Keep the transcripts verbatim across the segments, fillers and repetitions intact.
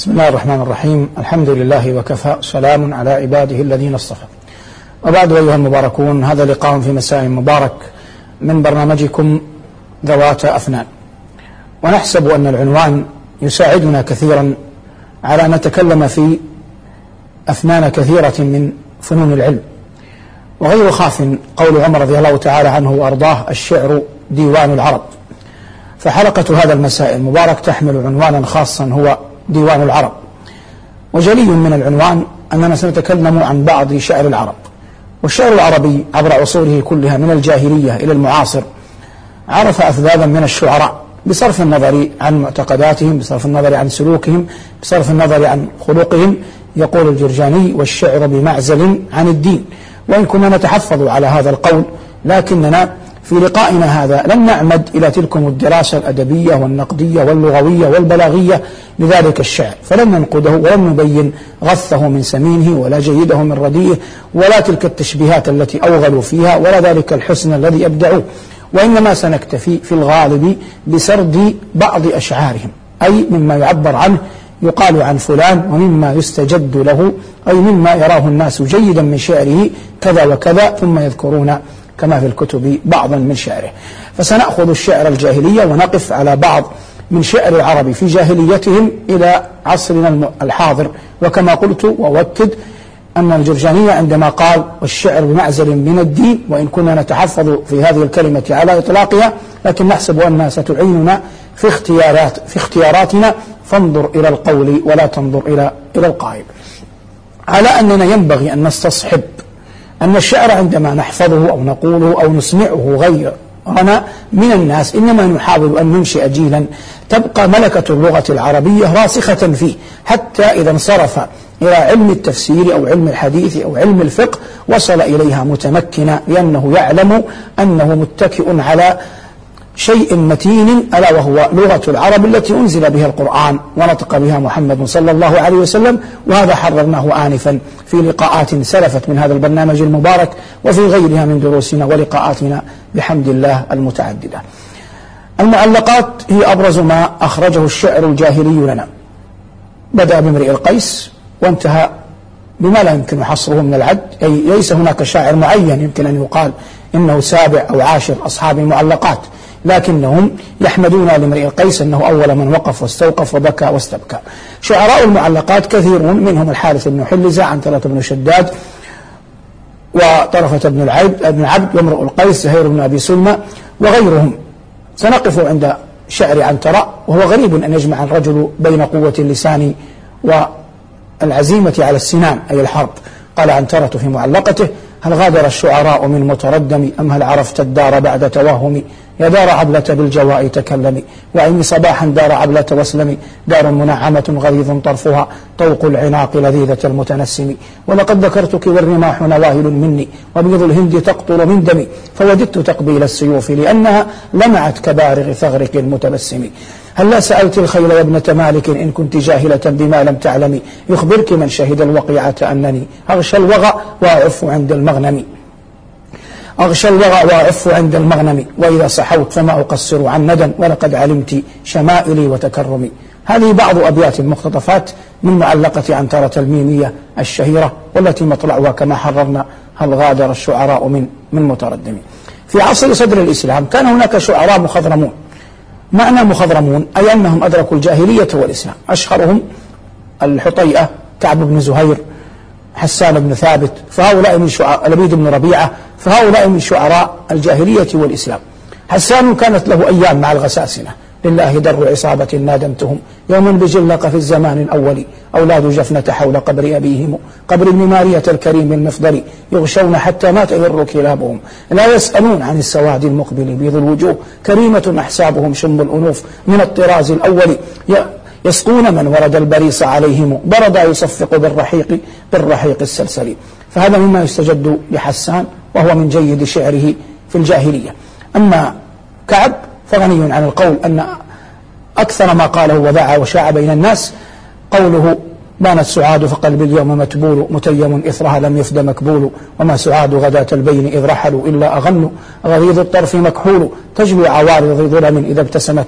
بسم الله الرحمن الرحيم. الحمد لله وكفى، سلام على عباده الذين اصطفى. وبعد أيها المباركون، هذا لقاء في مساء مبارك من برنامجكم ذوات أفنان، ونحسب أن العنوان يساعدنا كثيرا على أن نتكلم في أفنان كثيرة من فنون العلم. وغير خاف قول عمر رضي الله تعالى عنه وأرضاه: الشعر ديوان العرب. فحلقة هذا المساء المبارك تحمل عنوانا خاصا هو ديوان العرب. وجلي من العنوان أننا سنتكلم عن بعض شعر العرب. والشعر العربي عبر عصوره كلها من الجاهلية إلى المعاصر عرف أفذاذا من الشعراء، بصرف النظر عن معتقداتهم، بصرف النظر عن سلوكهم، بصرف النظر عن خلقهم. يقول الجرجاني: والشعر بمعزل عن الدين. وإن كنا نتحفظ على هذا القول، لكننا في لقائنا هذا لن نعمد إلى تلكم الدراسة الأدبية والنقدية واللغوية والبلاغية لذلك الشعر، فلن ننقده ولن نبين غثه من سمينه ولا جيده من رديئه ولا تلك التشبيهات التي أوغلوا فيها ولا ذلك الحسن الذي أبدعوه، وإنما سنكتفي في الغالب بسرد بعض أشعارهم، أي مما يعبر عنه يقال عن فلان، ومما يستجد له، أي مما يراه الناس جيدا من شعره كذا وكذا، ثم يذكرون كما في الكتب بعضا من شعره. فسنأخذ الشعر الجاهلية ونقف على بعض من شعر العرب في جاهليتهم إلى عصرنا الحاضر. وكما قلت وأؤكد أن الجرجاني عندما قال: والشعر بمعزل من الدين، وإن كنا نتحفظ في هذه الكلمة على إطلاقها، لكن نحسب أنها ستعيننا في اختيارات في اختياراتنا، فانظر إلى القول ولا تنظر إلى إلى القائل. على أننا ينبغي أن نستصحب أن الشعر عندما نحفظه أو نقوله أو نسمعه غيرنا من الناس، إنما نحاول أن ننشئ جيلا تبقى ملكة اللغة العربية راسخة فيه، حتى إذا انصرف إلى علم التفسير أو علم الحديث أو علم الفقه وصل إليها متمكنا، لأنه يعلم أنه متكئ على شيء متين، ألا وهو لغة العرب التي أنزل بها القرآن ونطق بها محمد صلى الله عليه وسلم. وهذا حررناه آنفا في لقاءات سلفت من هذا البرنامج المبارك وفي غيرها من دروسنا ولقاءاتنا بحمد الله المتعددة. المعلقات هي أبرز ما أخرجه الشعر الجاهلي لنا. بدأ بامرئ القيس وانتهى بما لا يمكن حصره من العد، أي ليس هناك شاعر معين يمكن أن يقال إنه سابع أو عاشر أصحاب المعلقات، لكنهم يحمدون لامرئ القيس أنه أول من وقف واستوقف وبكى واستبكى. شعراء المعلقات كثيرون، منهم الحارث بن حلزة، عنترة بن شداد، وطرفة بن العبد بن عبد، وامرؤ القيس، زهير بن أبي سلمى، وغيرهم. سنقف عند شعر عنترة، وهو غريب أن يجمع الرجل بين قوة اللسان والعزيمة على السنان، أي الحرب. قال عنترة في معلقته: هل غادر الشعراء من متردم، أم هل عرفت الدار بعد توهم؟ يا دار عبلة بالجواء تكلمي، وعيني صباحا دار عبلة واسلمي، دار منعمة غليظ طرفها، طوق العناق لذيذة المتنسم، ولقد ذكرتك والرماح نواهل مني، وبيض الهند تقطر من دمي، فوددت تقبيل السيوف لأنها لمعت كبارغ ثغرك المتبسم. هل لا سألت الخيل يا ابنة مالك إن كنت جاهلة بما لم تعلمي، يخبرك من شهد الوقيعة أنني أغشى الوغى وأعف عند المغنم أغشى الوغى وأعف عند المغنم، وإذا صحوت فما أقصر عن ندى، ولقد علمت شمائلي وتكرمي. هذه بعض أبيات مقتطفات من معلقة عنترة الميمية الشهيرة، والتي مطلعها كما حررنا: هل غادر الشعراء من من متردم. في عصر صدر الإسلام كان هناك شعراء مخضرمون. معنى مخضرمون أي أنهم أدركوا الجاهلية والإسلام. أشهرهم الحطيئة، كعب بن زهير، حسان بن ثابت، فهؤلاء من شعراء لبيد بن ربيعة، فهؤلاء من شعراء الجاهلية والإسلام. حسان كانت له أيام مع الغساسنة: لله در عصابة نادمتهم يوما بجلق في الزمان الأول، أولاد جفنة حول قبر أبيهم، قبر ابن مارية الكريم المفضل، يغشون حتى ما تغر كلابهم، لا يسألون عن السواد المقبل بيض الوجوه، كريمة أحسابهم شم الأنوف من الطراز الأول، يسقون من ورد البريص عليهم، بردا يصفق بالرحيق بالرحيق السلسل. فهذا مما يستجد لحسان، وهو من جيد شعره في الجاهلية. أما كعب فغني عن القول أن أكثر ما قاله وذاع وشاع بين الناس قوله: بانت سعاد فقلبي اليوم متبول، متيم إثرها لم يفد مكبول، وما سعاد غداة البين إذ رحلوا إلا أغنوا، غليظ الطرف مكحول، تجلو عوارض ظلم إذا ابتسمت،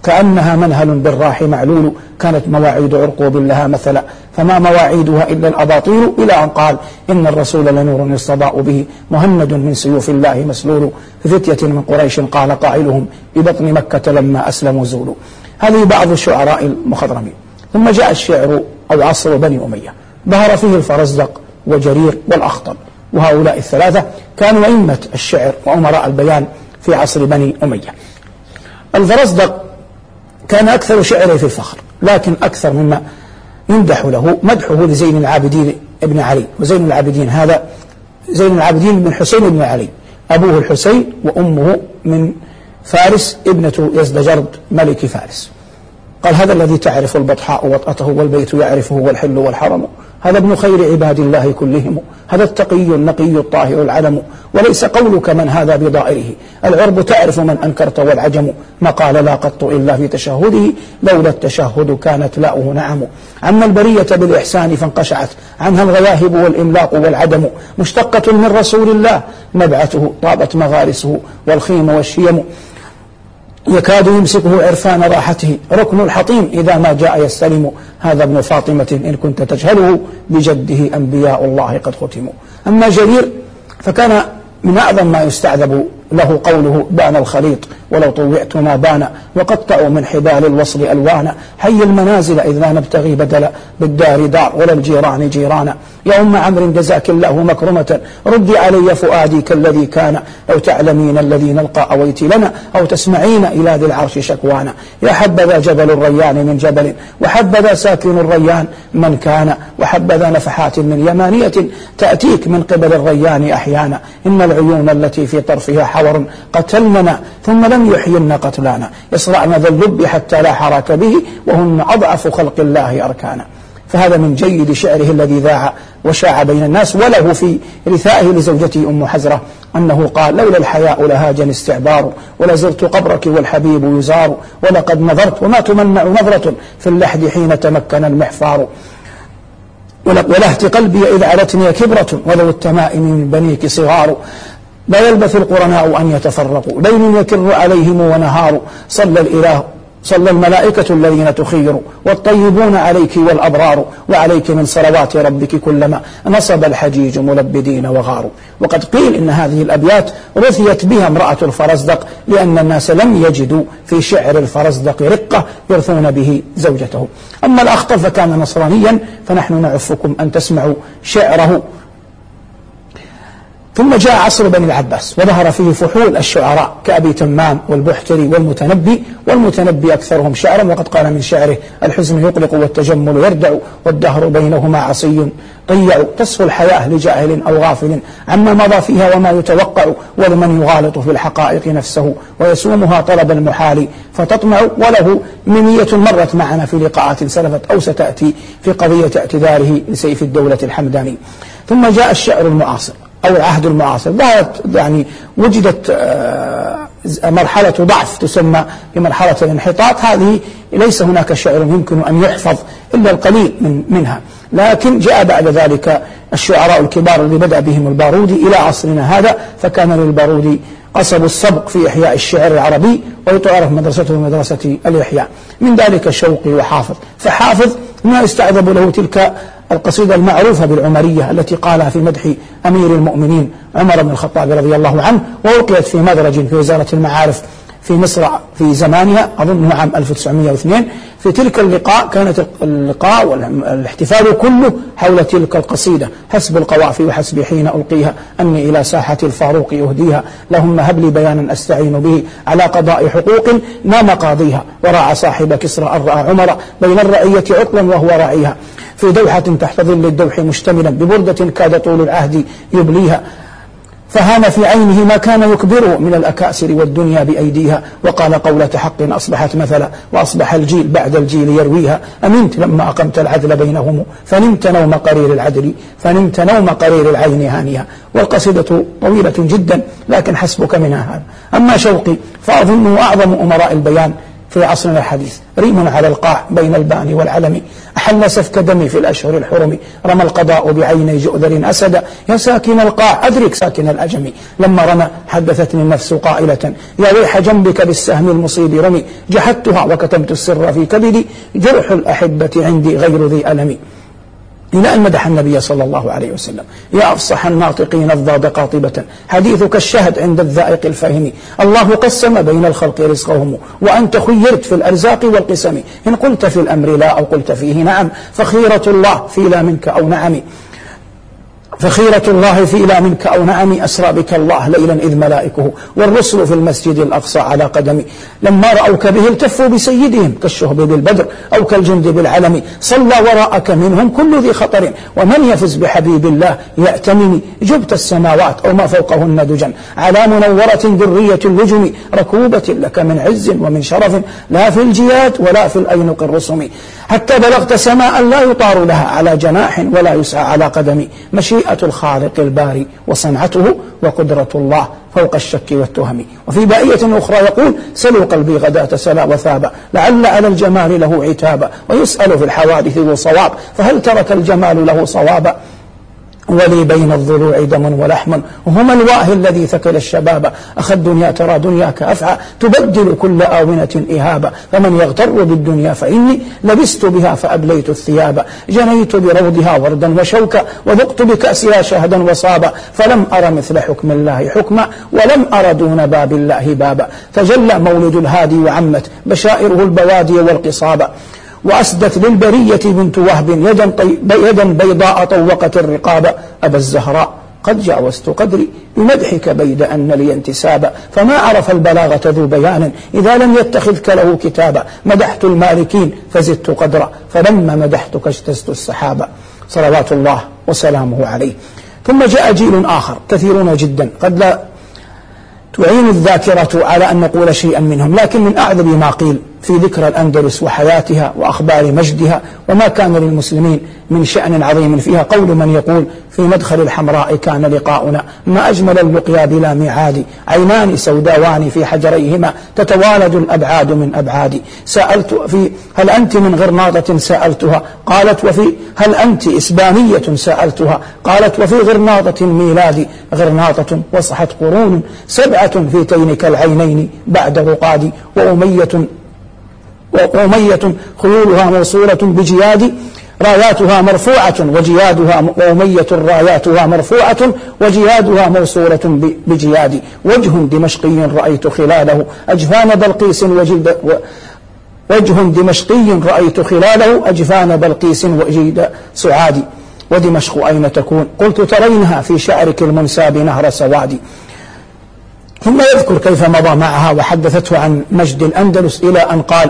كأنها منهل بالراح معلول، كانت مواعيد عرقوب لها مثلا، فما مواعيدها إلا الأباطيل، إلى أن قال إن الرسول لنور يستضاء به مهند من سيوف الله مسلول، في فتية من قريش قال قائلهم ببطن مكة لما أسلموا زولوا. هذه بعض الشعراء المخضرمين. ثم جاء الشعر أو عصر بني أمية، ظهر فيه الفرزدق وجرير والأخطل، وهؤلاء الثلاثة كانوا أئمة الشعر وأمراء البيان في عصر بني أمية. الفرزدق كان أكثر شعره في الفخر، لكن أكثر مما يمدح له مدحه لزين العابدين ابن علي. وزين العابدين هذا زين العابدين بن حسين بن علي، أبوه الحسين وأمه من فارس ابنة يزدجرد ملك فارس. قال هذا الذي تعرف البطحاء وطأته والبيت يعرفه والحل والحرم، هذا ابن خير عباد الله كلهم، هذا التقي النقي الطاهر العلم، وليس قولك من هذا بضائره، العرب تعرف من أنكرت والعجم، ما قال لا قط إلا في تشهده، لولا التشهد كانت لاؤه نعم. عم البرية بالإحسان فانقشعت عنها الغواهب والإملاق والعدم، مشتقة من رسول الله نبعته طابت مغارسه والخيم والشيم، يكاد يمسكه عرفان راحته ركن الحطيم إذا ما جاء يستلم، هذا ابن فاطمة إن كنت تجهله بجده أنبياء الله قد ختموا. أما جرير فكان من أعظم ما يستعذب له قوله بان الخليط ولو طوعت ما بان، وقطعوا من حبال الوصل ألوانا، حي المنازل إذ لا نبتغي بدلا، بالدار دار ولا الجيران جيرانا، يا أم عمرو جزاك الله مكرمة ردي علي فؤادي كالذي كان، لو تعلمين الذي نلقى أويت لنا، أو تسمعين إلى ذي العرش شكوانا، يا حبذا جبل الريان من جبل، وحبذا ساكن الريان من كان، وحبذا نفحات من يمانية تأتيك من قبل الريان أحيانا، إن العيون التي في طرفها حور قتلنا ثم لم يحين قتلانا، يصرعن ذا اللب حتى لا حراك به، وهن أضعف خلق الله أركانا. فهذا من جيد شعره الذي ذاع وشاع بين الناس. وله في رثائه لزوجته أم حزرة أنه قال لولا الحياء لهاجني استعبار، ولزرت قبرك والحبيب يزار، ولقد نظرت وما تمنع نظرة في اللحد حين تمكن المحفار، ولهت قلبي إذ علتني كبرة، ولو التمائم من بنيك صغار، لا يلبث القرناء أن يتفرقوا ليل يكر عليهم ونهار، صلى الإله صلى الملائكة الذين تخير، والطيبون عليك والأبرار، وعليك من صلوات ربك كلما نصب الحجيج ملبدين وغاروا. وقد قيل إن هذه الأبيات رثيت بها امرأة الفرزدق، لأن الناس لم يجدوا في شعر الفرزدق رقة يرثون به زوجته. أما الأخطل فكان نصرانيا، فنحن نعفكم أن تسمعوا شعره. ثم جاء عصر بني العباس، وظهر فيه فحول الشعراء كأبي تمام والبحتري والمتنبي، والمتنبي أكثرهم شعرا، وقد قال من شعره الحزن يقلق والتجمل يردع، والدهر بينهما عصي طيع، تصفو الحياة لجاهل أو غافل عما مضى فيها وما يتوقع، ولمن يغالط في الحقائق نفسه ويسومها طلب المحال فتطمع، وله منية مرت معنا في لقاءات سلفت أو ستأتي في قضية اعتذاره لسيف الدولة الحمداني. ثم جاء الشعر المعاصر أو العهد المعاصر، ظهرت يعني وجدت مرحلة ضعف تسمى بمرحلة الانحطاط، هذه ليس هناك شعر يمكن أن يحفظ إلا القليل من منها. لكن جاء بعد ذلك الشعراء الكبار الذي بدأ بهم البارودي إلى عصرنا هذا، فكان للبارودي قصب السبق في إحياء الشعر العربي، ويتعرف مدرسته مدرسة الإحياء، من ذلك شوقي وحافظ. فحافظ ما يستعذب له تلك القصيدة المعروفة بالعمرية التي قالها في مدح أمير المؤمنين عمر بن الخطاب رضي الله عنه، وألقيت في مدرج في وزارة المعارف في مصر في زمانها، أظنه عام ألف وتسعمائة واثنين. في تلك اللقاء كانت اللقاء والاحتفال كله حول تلك القصيدة، حسب القوافي وحسب حين ألقيها أني إلى ساحة الفاروق أهديها، لهم هب لي بيانا أستعين به على قضاء حقوق نام قاضيها، وراعى صاحب كسرى أن رأى عمر بين الرعية عطلا وهو راعيها، في دوحة تحت ظل الدوح مشتملا ببردة كاد طول العهد يبليها، فهان في عينه ما كان يكبره من الأكاسر والدنيا بأيديها، وقال قولة حق أصبحت مثلا وأصبح الجيل بعد الجيل يرويها، أمنت لما أقمت العدل بينهم فنمت نوم قرير العدل فنمت نوم قرير العين هانيها. والقصيدة طويلة جدا لكن حسبك منها هذا. أما شوقي فأظنه أعظم أمراء البيان في عصرنا الحديث، ريم على القاع بين البان والعلم، أحل سفك دمي في الأشهر الحرم، رمى القضاء بعيني جؤذر أسدا، يا ساكن القاع أدرك ساكن الأجم، لما رمى حدثتني النفس قائلة يا ويح جنبك بالسهم المصيب رمي، جحدتها وكتمت السر في كبدي، جرح الأحبة عندي غير ذي ألم. إلى أن مدح النبي صلى الله عليه وسلم، يا أفصح الناطقين الضاد قاطبة، حديثك الشهد عند الذائق الفاهم، الله قسم بين الخلق رزقهم، وأنت خيرت في الأرزاق والقسم، إن قلت في الأمر لا أو قلت فيه نعم، فخيرة الله في لا منك أو نعم، فخيرة الله في لا منك أو نعم، أسرى بك الله ليلا إذ ملائكه والرسل في المسجد الأقصى على قدمي، لما رأوك به التفوا بسيدهم كالشهب بالبدر أو كالجند بالعلم، صلى وراءك منهم كل ذي خطر، ومن يفز بحبيب الله يأتمني، جبت السماوات أو ما فوقهن دجا، على منورة ذرية اللجم، ركوبة لك من عز ومن شرف، لا في الجياد ولا في الأينق الرسم، حتى بلغت سماء لا يطار لها على جناح ولا يسعى على قدم، مشيئة الخالق الباري وصنعته وقدرة الله فوق الشك والتهم. وفي بائية أخرى يقول سلوا قلبي غداة سلا وثابا، لعل على الجمال له عتابا، ويسأل في الحوادث ذو صواب، فهل ترك الجمال له صوابا، ولي بين الضلوع دم ولحم، وهما الواه الذي ثكل الشباب، أخى الدنيا ترى دنياك أفعى، تبدل كل آونة إهابا، فمن يغتر بالدنيا فإني لبست بها فأبليت الثياب، جنيت بروضها وردا وشوكا، وذقت بكأسها شهدا وصابا، فلم أر مثل حكم الله حكما، ولم أر دون باب الله بابا، تجلى مولد الهادي وعمت بشائره البوادي والقصابا، وأسدت للبرية بنت وهب يدا, طي... يدا بيضاء طوقت الرقاب، أبا الزهراء قد جاوزت قدري بمدحك بيد أن لي انتسابا، فما عرف البلاغة ذو بيان إذا لم يتخذك له كتابا، مدحت المالكين فزدت قدرا، فلما مدحتك اجتزت السحابا، صلوات الله وسلامه عليه. ثم جاء جيل آخر كثيرون جدا قد لا تعين الذاكرة على أن نقول شيئا منهم، لكن من أعذب ما قيل في ذكر الأندلس وحياتها وأخبار مجدها وما كان للمسلمين من شأن عظيم فيها، قول من يقول في مدخل الحمراء كان لقاؤنا، ما أجمل اللقيا بلا ميعاد، عينان سوداوان في حجريهما تتوالد الأبعاد من أبعادي، سألت في هل أنت من غرناطة سألتها، قالت وفي هل أنت إسبانية سألتها، قالت وفي غرناطة ميلادي، غرناطة وصحت قرون سبعة في تينك العينين بعد رقادي، وأمية وأمية خيولها موصولة بجياد راياتها مرفوعة وجيادها، وأمية راياتها مرفوعة وجيادها موصولة بجياد، وجه دمشقي رأيت خلاله أجفان بلقيس وجلد وجه دمشقي رأيت خلاله أجفان بلقيس وجلد سعادي، ودمشق أين تكون، قلت ترينها في شعرك المنساب نهر سوادي. ثم يذكر كيف مضى معها وحدثته عن مجد الأندلس إلى أن قال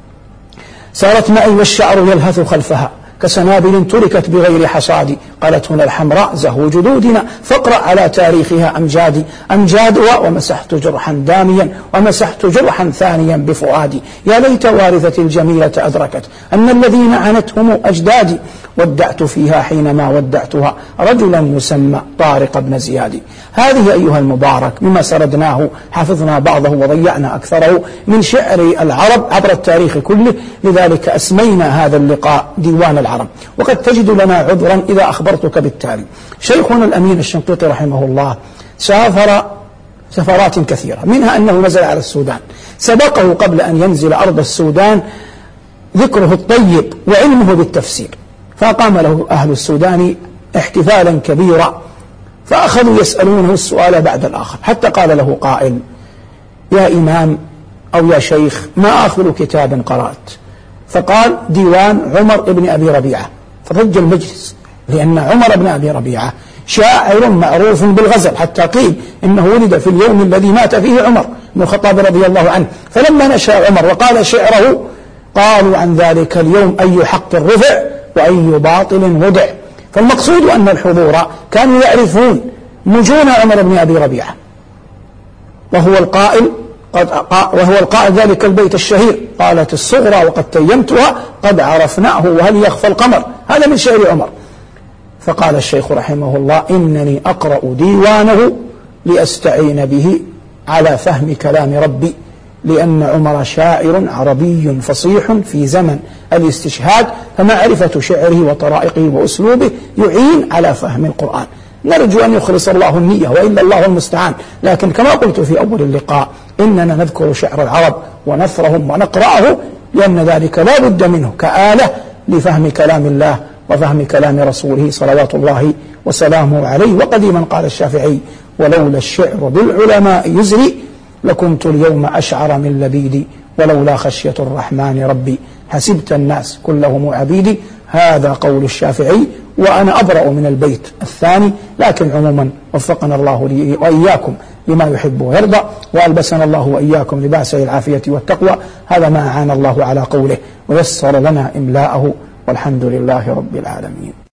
سارت معي والشعر يلهث خلفها كسنابل تركت بغير حصاد، قالت هنا الحمراء زهو جدودنا فاقرأ على تاريخها أمجادي، أمجادها ومسحت جرحا داميا ومسحت جرحا ثانيا بفؤادي، يا ليت وارثة الجميلة أدركت أن الذين عنتهم أجدادي، ودعت فيها حينما ودعتها رجلا يسمى طارق بن زياد. هذه أيها المبارك مما سردناه حفظنا بعضه وضيعنا أكثره من شعر العرب عبر التاريخ كله، لذلك أسمينا هذا اللقاء ديوان العرب. وقد تجد لنا عذرا إذا أخبرتك بالتالي، شيخنا الأمين الشنقيطي رحمه الله سافر سفرات كثيرة، منها أنه نزل على السودان، سبقه قبل أن ينزل أرض السودان ذكره الطيب وعلمه بالتفسير، فقام له أهل السودان احتفالا كبيرا، فأخذوا يسألونه السؤال بعد الآخر، حتى قال له قائل يا إمام أو يا شيخ ما آخر كتاب قرأت؟ فقال ديوان عمر بن أبي ربيعة، فرج المجلس، لأن عمر بن أبي ربيعة شاعر معروف بالغزل، حتى قيل إنه ولد في اليوم الذي مات فيه عمر بن الخطاب رضي الله عنه، فلما نشأ عمر وقال شعره قالوا عن ذلك اليوم أي حق رفع وأي باطل وضع. فالمقصود أن الحضور كانوا يعرفون مجون عمر بن أبي ربيعة، وهو القائل قد وهو القائل ذلك البيت الشهير، قالت الصغرى وقد تيمتها قد عرفناه وهل يخفى القمر، هذا من شعر عمر. فقال الشيخ رحمه الله إنني أقرأ ديوانه لأستعين به على فهم كلام ربي، لأن عمر شاعر عربي فصيح في زمن الاستشهاد، فمعرفة شعره وطرائقه وأسلوبه يعين على فهم القرآن. نرجو أن يخلص الله النية، وإلا الله المستعان. لكن كما قلت في أول اللقاء إننا نذكر شعر العرب ونثرهم ونقرأه، لأن ذلك لا بد منه كآلة لفهم كلام الله وفهم كلام رسوله صلوات الله وسلامه عليه. وقديما قال الشافعي: ولولا الشعر بالعلماء يزري لكنت اليوم أشعر من لبيدي، ولولا خشية الرحمن ربي حسبت الناس كلهم عبيدي. هذا قول الشافعي، وأنا أبرأ من البيت الثاني. لكن عموما وفقنا الله لي وإياكم لما يحب ويرضى، وألبسنا الله وإياكم لباس العافية والتقوى. هذا ما أعان الله على قوله ويسر لنا إملاءه، والحمد لله رب العالمين.